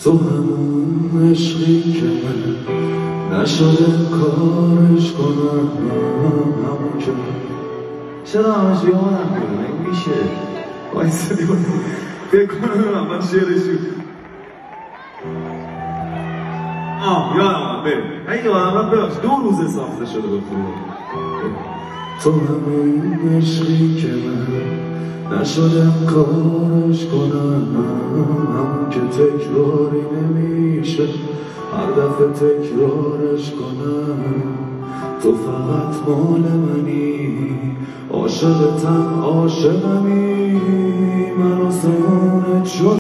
تو همون عشقی که من نشده کارش کنم، همون که چرا همش یادم میره؟ این میشه وایسا دیوانه فکر کنم اول شعرشو یادم بریم این یادم ببخش 2 روزه ساخته شده به خدا. تو همون عشقی که من نشدم کارش کنم، همون که تکراری نمیشه هر دفعه تکرارش کنم. تو فقط مال منی، عاشقتم عاشقمی، من آسمونت شد